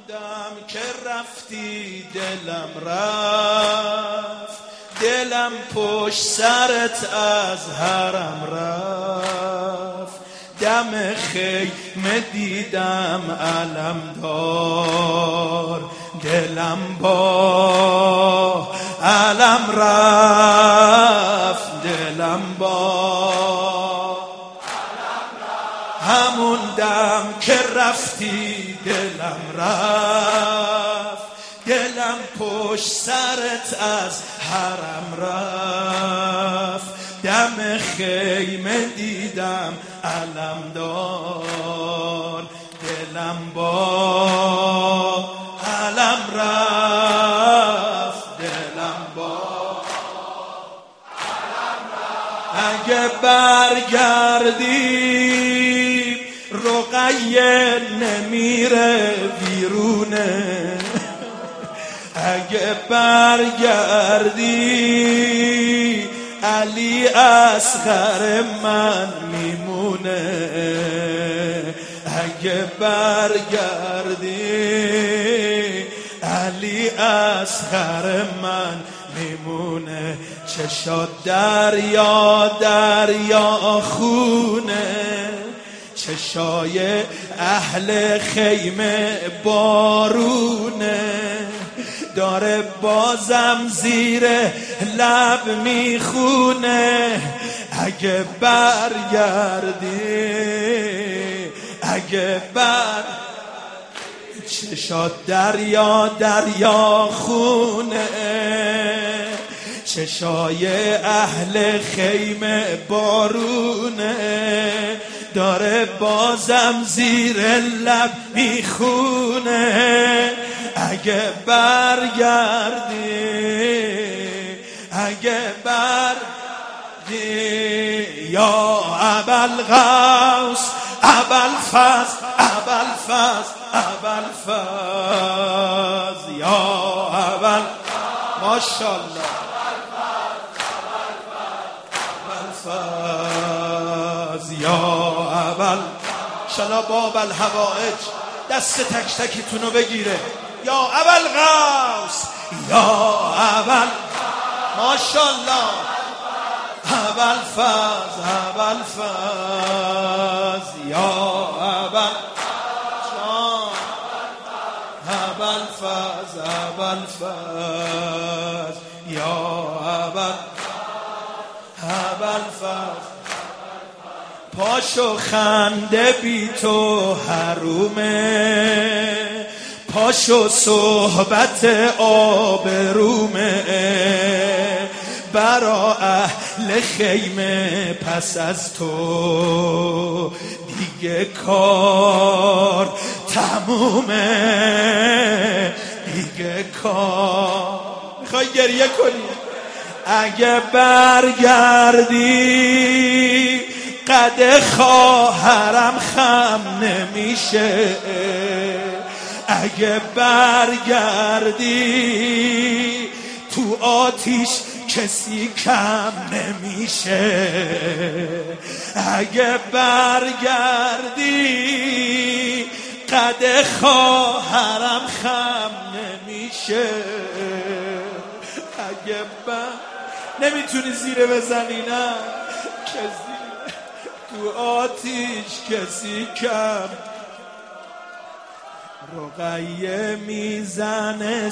هموندم که رفتی دلم رفت، دلم پشت سرت از حرم رفت، دم خیمه دیدم علم دار، دلم با علم رفت، دلم با همون دم که رفتی دلم رفت، دلم پشت سرت از حرم رفت، دم خیمه دیدم علم دار، دلم با علم رفت، دلم با علم رفت. اگه برگردی رقیه نمیره بیرونه، اگه برگردی علی اصغر من میمونه، اگه برگردی علی اصغر من میمونه. چشات دریا دریا خونه، چشای اهل خیمه بارونه، داره بازم زیر لب میخونه. اگه برگردی اگه چشات دریا دریا خونه، چشای اهل خیمه بارونه، داره بازم زیر لب میخونه. اگه برگردی اگه برگردی یا ابوالغوث ابوالفضل ابوالفضل ابوالفضل یا ابوال ماشاءالله ابوالفضل یا ابوال شلا باب الحوائج دست تک تکیتونو بگیره. یا ابوالغوث یا ابوال ماشاءالله ابوالفضل ابوالفضل یا ابوال جان ابوالفضل ابوالفضل یا ابوال ابوالفضل. پاشو خنده بی تو حرومه، پاشو صحبت آبرومه، برا اهل خیمه پس از تو دیگه کار تمومه، دیگه کار. میخوای گریه کنی؟ اگه برگردی قد خواهرم خم نمیشه، اگه برگردی تو آتیش کسی کم نمیشه، اگه برگردی قد خواهرم خم نمیشه، اگه نمیتونی زیره بزنی نه کسی تو آتیش کسی کم. رقیه میزنه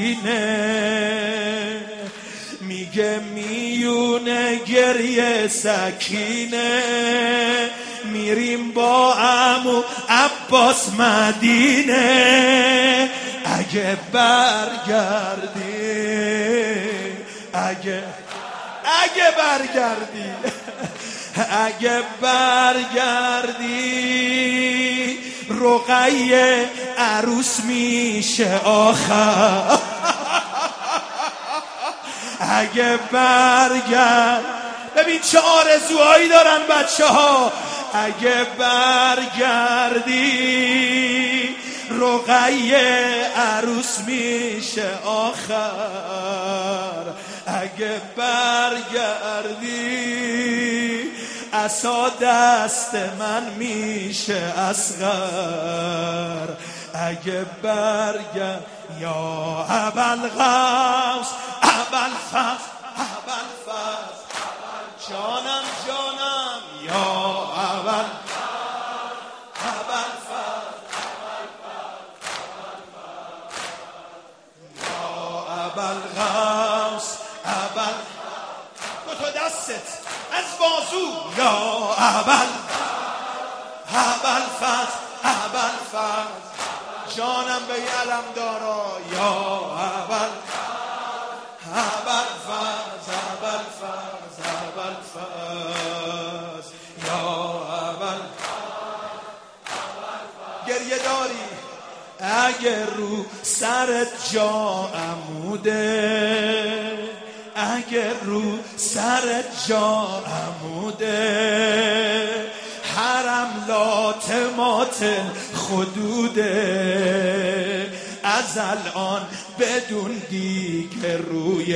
سینه میگه میونه گریه سکینه، میریم با عمو عباس مدینه. اگه برگردی اگه برگردی اگه برگردی رقیه عروس میشه آخر. اگه برگرد ببین چه آرزوهایی دارن بچه ها. اگه برگردی رقیه عروس میشه آخر. اگه برگردی عصا دست من میشه اصغر. اگه برگرد یا ابوالغوث ابوالفضل ابوالفضل جانم جانم یا ابوالفضل ابوالغوث دو تا دستت از بازو یا ابوالفضل جانم به علم دارا یا ابوالفضل یا گریه داری اگر رو سرت جا عموده اگر رو سرت جا عموده حرم لاتمات خدوده از الان بدون دیگه روی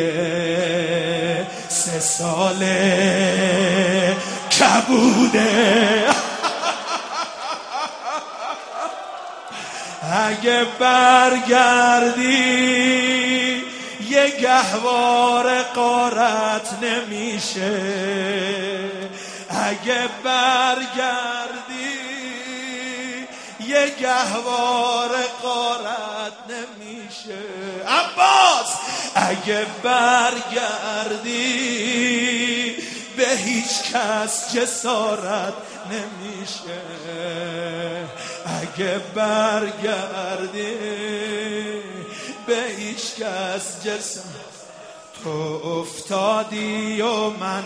3 ساله کبوده اگه برگردی یه گهواره غارت نمیشه اگه برگردی یه گهواره غارت نمیشه عباس اگه برگردی به هیچ کس جسارت نمیشه اگه برگردی به هیچ کس جسارت تو افتادی و من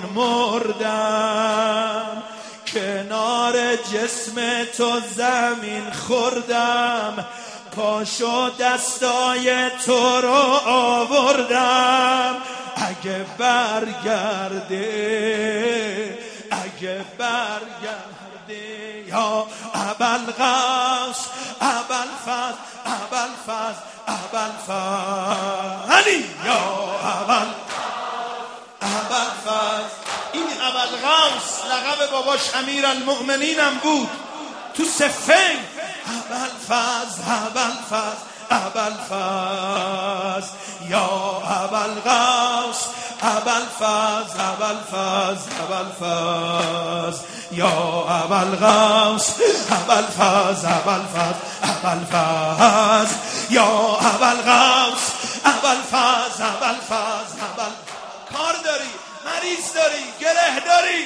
مردم کنار جسم تو زمین خوردم پاشو دستای تو رو آوردم اگه برگرده یا ابوالغوث ابوالفضل علی یا ابوالفضل این ابوالغوث لقب باباش امیرالمؤمنینم بود تو صفین ابوالفضل یا ابوالغوث ابوالفضل یا ابوالغوث ابوالفضل یا ابوالغوث ابوالفضل کار داری مریض داری گره داری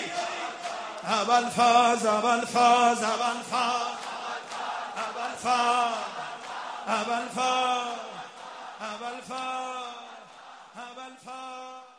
ابوالفضل